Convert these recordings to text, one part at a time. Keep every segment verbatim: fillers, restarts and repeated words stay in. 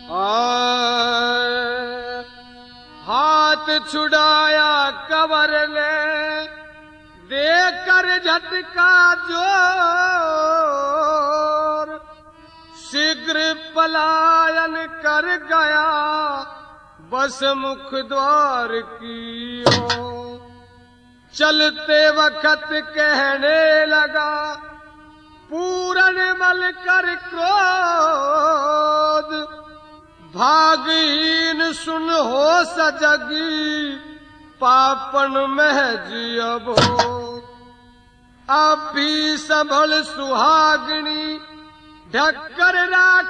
हाथ छुड़ाया कवर ले देकर झटका जोर, शीघ्र पलायन कर गया बस मुख द्वार की ओर। चलते वक्त कहने लगा पूरन मल कर क्रोध, भागहीन सुन हो सजगी पापन महज अब हो। अब भी संभल सुहागनी ढककर राख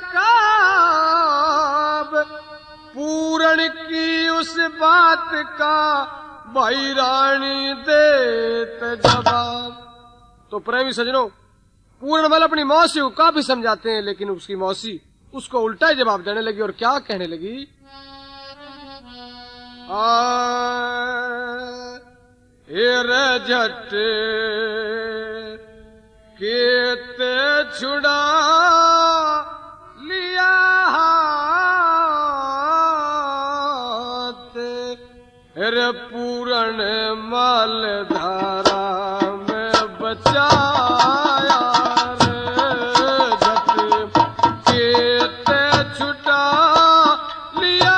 नकाब, पूरण की उस बात का भाई रानी देत जवाब। तो प्रेमी सजनों, पूर्णमल अपनी मौसी को काफी समझाते हैं, लेकिन उसकी मौसी उसको उल्टा ही जवाब देने लगी और क्या कहने लगी? रे झट केते छुड़ा लिया हाथ, रे पूरण माल धारा में बचाया, रे झट केते छुड़ा लिया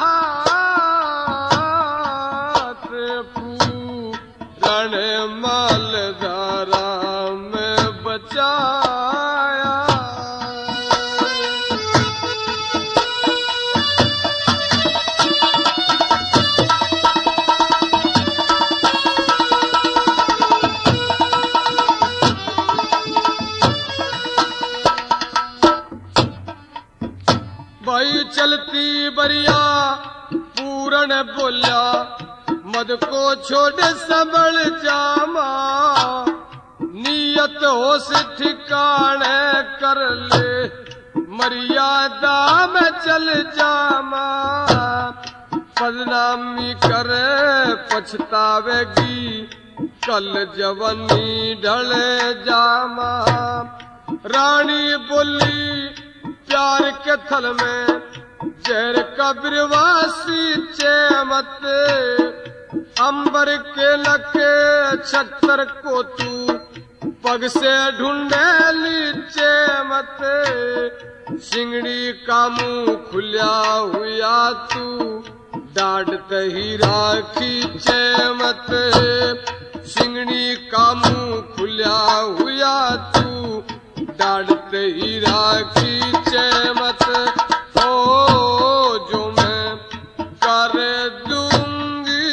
हाथ, पूरण माल धारा में बचाया। भाई चलती बरिया पूरण बोलिया, मद को छोड़ संभल जामा, नियत होश ठिकाने कर ले मर्यादा में चल जामा। बदनामी करे पछतावेगी कल जवानी ढले जामा। रानी बोली प्यार के थल में जहर कब्रवासी चेमत, अंबर के लके छतर को तू पग से ढूंढे लीचे मत। सिंगड़ी का मुंह खुला हुआ तू डांटते ही राखी चेमत, सिंगड़ी का मुंह खुला हुआ तू डांटते ही राखी चेमत। ओ जो मैं कर दूंगी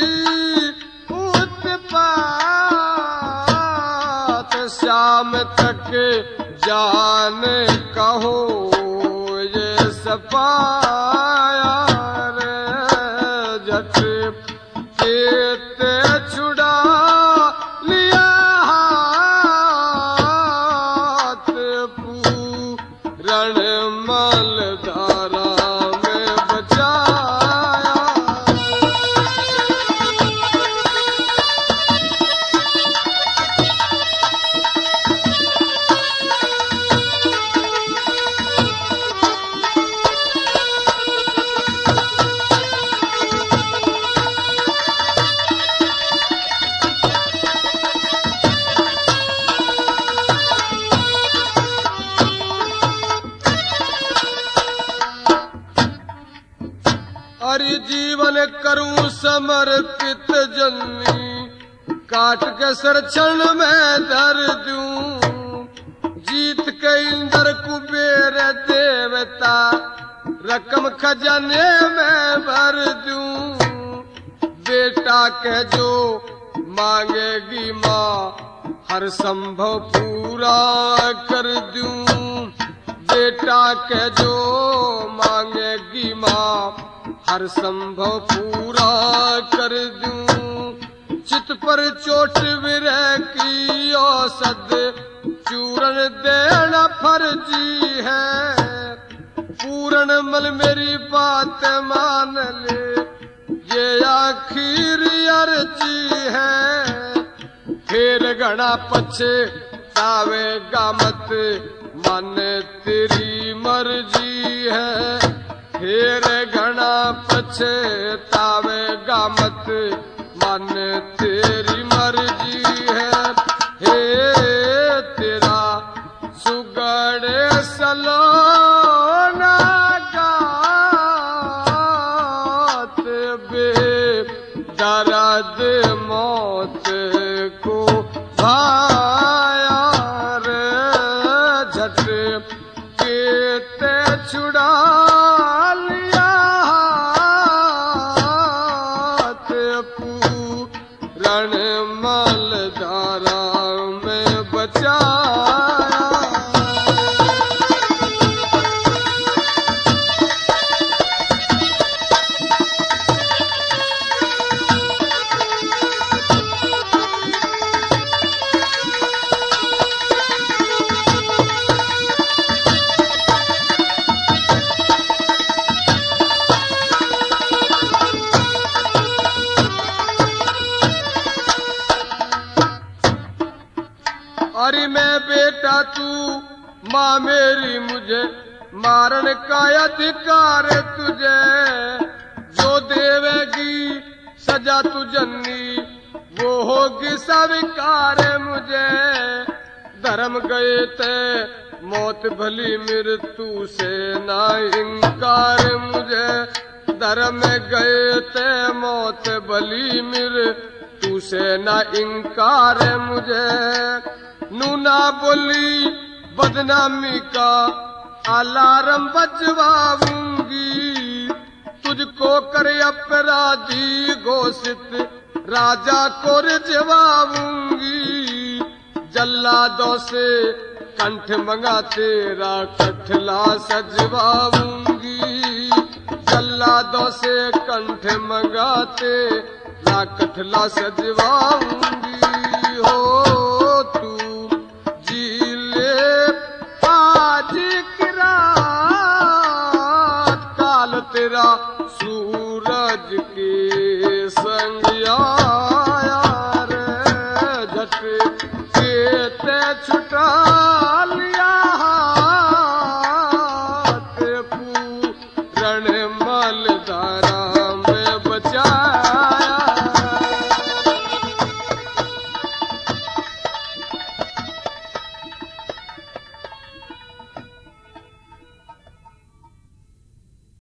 उत्पात, शाम तक जान कहो ये सफाया, रे झट केते छुड़ा लिया हाथ, पूरण माल धारा में बचाया। हरि जीवन करूं समर्पित जननी, काट के सर क्षण में धर दूं, जीत के इंद्र कुबेर देवता रकम खजाने में भर दूं। बेटा के जो मांगेगी माँ हर संभव पूरा कर दूं, बेटा के जो मांगेगी माँ हर संभव पूरा कर दूं। चित पर चोट विरह की औसत चूरन देना फर्जी है, पूरण मल मेरी बात मान ले ये आखिर अर्जी है। फिर घड़ा पछतावेगा मत, मन तेरी मर्जी है। फिर घना पछतावेगा मत मन तेरी मर्जी है हे तेरा सुगड़े सलोना गात बे दर्द मौत को भाया रे झट के ते छुड़ा लिया पूरण मलधारा में बचाया। अरे मैं बेटा तू माँ मेरी मुझे मारन का अधिकार तुझे जो देवेगी सजा तू जन्नी वो होगी स्वीकार मुझे धर्म गए ते मौत भली मृत्यु से ना इनकार मुझे धर्म गए ते मौत भली मृत्यु से ना इनकार मुझे नूना बोली बदनामी का अलार्म बजवाऊंगी तुझको कर अपराधी घोषित राजा को रिझवाऊंगी जल्लादों से कंठ मंगा तेरा कठला सजवाऊंगी जल्लादों से कंठ मंगा तेरा कठला सजवाऊंगी हो तू तेरा सूरज के संग आया रे झट के ते छुटा